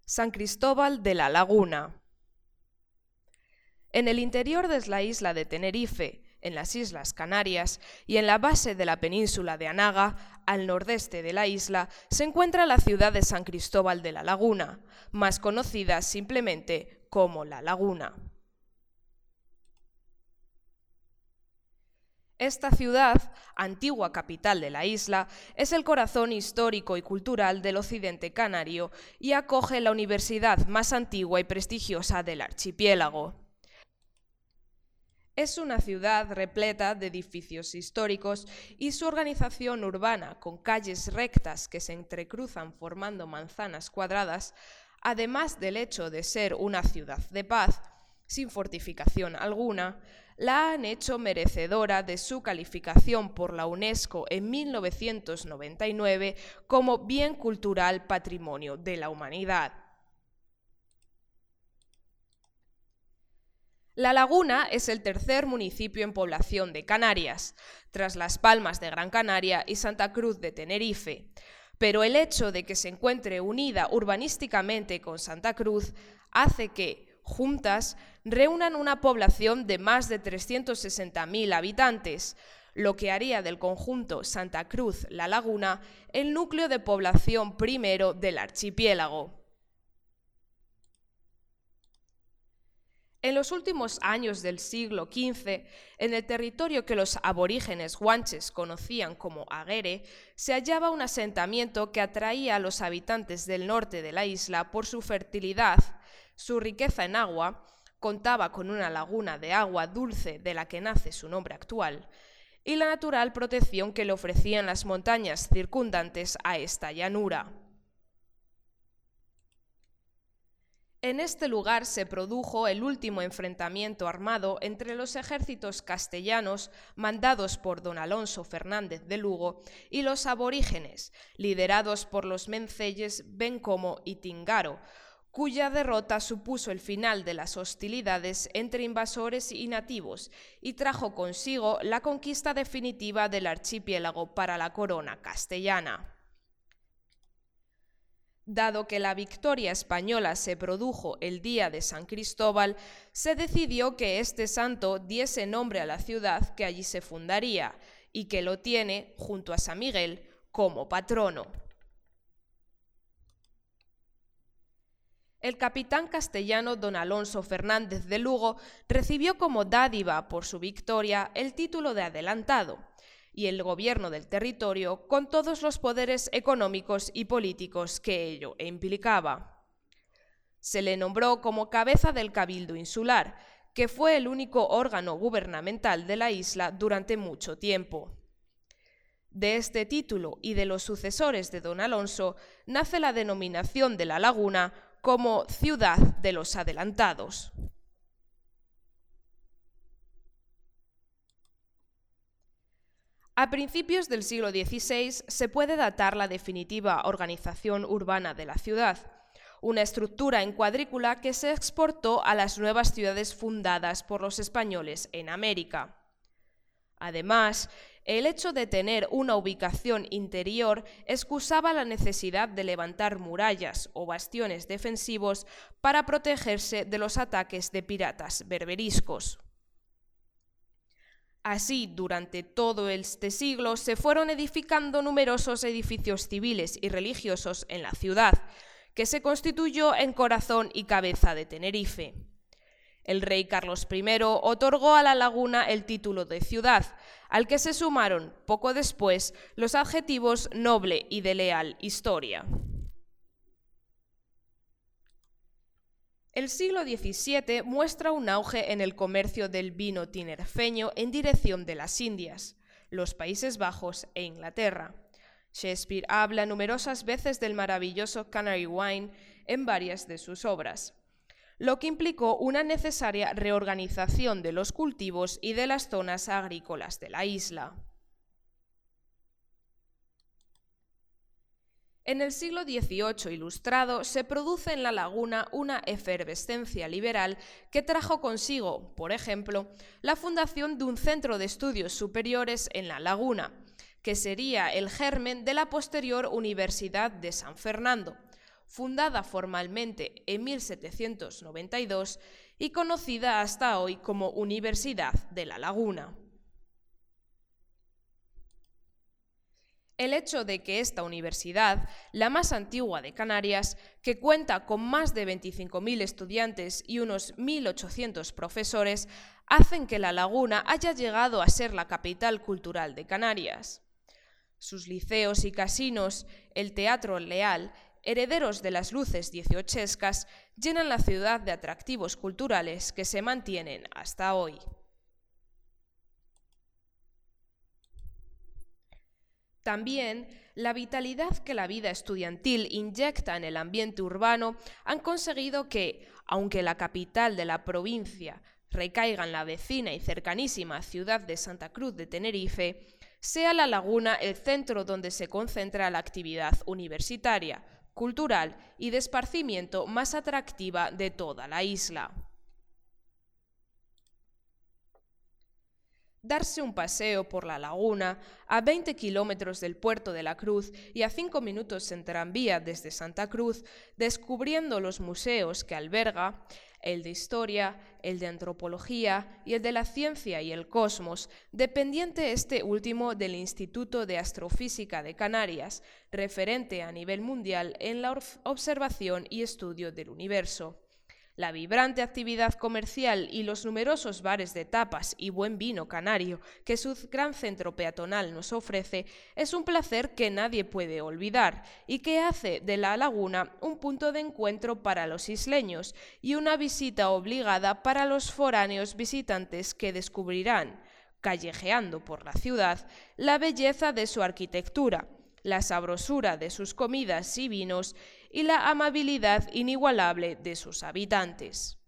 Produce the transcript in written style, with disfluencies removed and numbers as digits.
San Cristóbal de la Laguna. En el interior de la isla de Tenerife, en las Islas Canarias y en la base de la península de Anaga, al nordeste de la isla, se encuentra la ciudad de San Cristóbal de la Laguna, más conocida simplemente como La Laguna. Esta ciudad, antigua capital de la isla, es el corazón histórico y cultural del occidente canario y acoge la universidad más antigua y prestigiosa del archipiélago. Es una ciudad repleta de edificios históricos y su organización urbana, con calles rectas que se entrecruzan formando manzanas cuadradas, además del hecho de ser una ciudad de paz, sin fortificación alguna, la han hecho merecedora de su calificación por la UNESCO en 1999 como Bien Cultural Patrimonio de la Humanidad. La Laguna es el tercer municipio en población de Canarias, tras Las Palmas de Gran Canaria y Santa Cruz de Tenerife, pero el hecho de que se encuentre unida urbanísticamente con Santa Cruz hace que, juntas, reúnan una población de más de 360.000 habitantes, lo que haría del conjunto Santa Cruz-La Laguna el núcleo de población primero del archipiélago. En los últimos años del siglo XV, en el territorio que los aborígenes guanches conocían como Aguere, se hallaba un asentamiento que atraía a los habitantes del norte de la isla por su fertilidad, su riqueza en agua, contaba con una laguna de agua dulce de la que nace su nombre actual, y la natural protección que le ofrecían las montañas circundantes a esta llanura. En este lugar se produjo el último enfrentamiento armado entre los ejércitos castellanos mandados por don Alonso Fernández de Lugo y los aborígenes, liderados por los menceyes Bencomo y Tingaro, cuya derrota supuso el final de las hostilidades entre invasores y nativos y trajo consigo la conquista definitiva del archipiélago para la corona castellana. Dado que la victoria española se produjo el día de San Cristóbal, se decidió que este santo diese nombre a la ciudad que allí se fundaría y que lo tiene, junto a San Miguel, como patrono. El capitán castellano don Alonso Fernández de Lugo recibió como dádiva por su victoria el título de adelantado y el gobierno del territorio con todos los poderes económicos y políticos que ello implicaba. Se le nombró como cabeza del Cabildo Insular, que fue el único órgano gubernamental de la isla durante mucho tiempo. De este título y de los sucesores de don Alonso nace la denominación de La Laguna como Ciudad de los Adelantados. A principios del siglo XVI se puede datar la definitiva organización urbana de la ciudad, una estructura en cuadrícula que se exportó a las nuevas ciudades fundadas por los españoles en América. Además, el hecho de tener una ubicación interior excusaba la necesidad de levantar murallas o bastiones defensivos para protegerse de los ataques de piratas berberiscos. Así, durante todo este siglo se fueron edificando numerosos edificios civiles y religiosos en la ciudad, que se constituyó en corazón y cabeza de Tenerife. El rey Carlos I otorgó a La Laguna el título de ciudad, al que se sumaron, poco después, los adjetivos noble y de leal historia. El siglo XVII muestra un auge en el comercio del vino tinerfeño en dirección de las Indias, los Países Bajos e Inglaterra. Shakespeare habla numerosas veces del maravilloso Canary Wine en varias de sus obras, lo que implicó una necesaria reorganización de los cultivos y de las zonas agrícolas de la isla. En el siglo XVIII ilustrado se produce en La Laguna una efervescencia liberal que trajo consigo, por ejemplo, la fundación de un centro de estudios superiores en La Laguna, que sería el germen de la posterior Universidad de San Fernando, fundada formalmente en 1792 y conocida hasta hoy como Universidad de La Laguna. El hecho de que esta universidad, la más antigua de Canarias, que cuenta con más de 25.000 estudiantes y unos 1.800 profesores, hacen que La Laguna haya llegado a ser la capital cultural de Canarias. Sus liceos y casinos, el Teatro Leal, herederos de las luces dieciochescas, llenan la ciudad de atractivos culturales que se mantienen hasta hoy. También, la vitalidad que la vida estudiantil inyecta en el ambiente urbano han conseguido que, aunque la capital de la provincia recaiga en la vecina y cercanísima ciudad de Santa Cruz de Tenerife, sea La Laguna el centro donde se concentra la actividad universitaria, cultural y de esparcimiento más atractiva de toda la isla. Darse un paseo por La Laguna, a 20 kilómetros del puerto de la Cruz y a 5 minutos en tranvía desde Santa Cruz, descubriendo los museos que alberga, el de Historia, el de Antropología y el de la Ciencia y el Cosmos, dependiente este último del Instituto de Astrofísica de Canarias, referente a nivel mundial en la observación y estudio del universo. La vibrante actividad comercial y los numerosos bares de tapas y buen vino canario que su gran centro peatonal nos ofrece es un placer que nadie puede olvidar y que hace de La Laguna un punto de encuentro para los isleños y una visita obligada para los foráneos visitantes que descubrirán, callejeando por la ciudad, la belleza de su arquitectura, la sabrosura de sus comidas y vinos y la amabilidad inigualable de sus habitantes.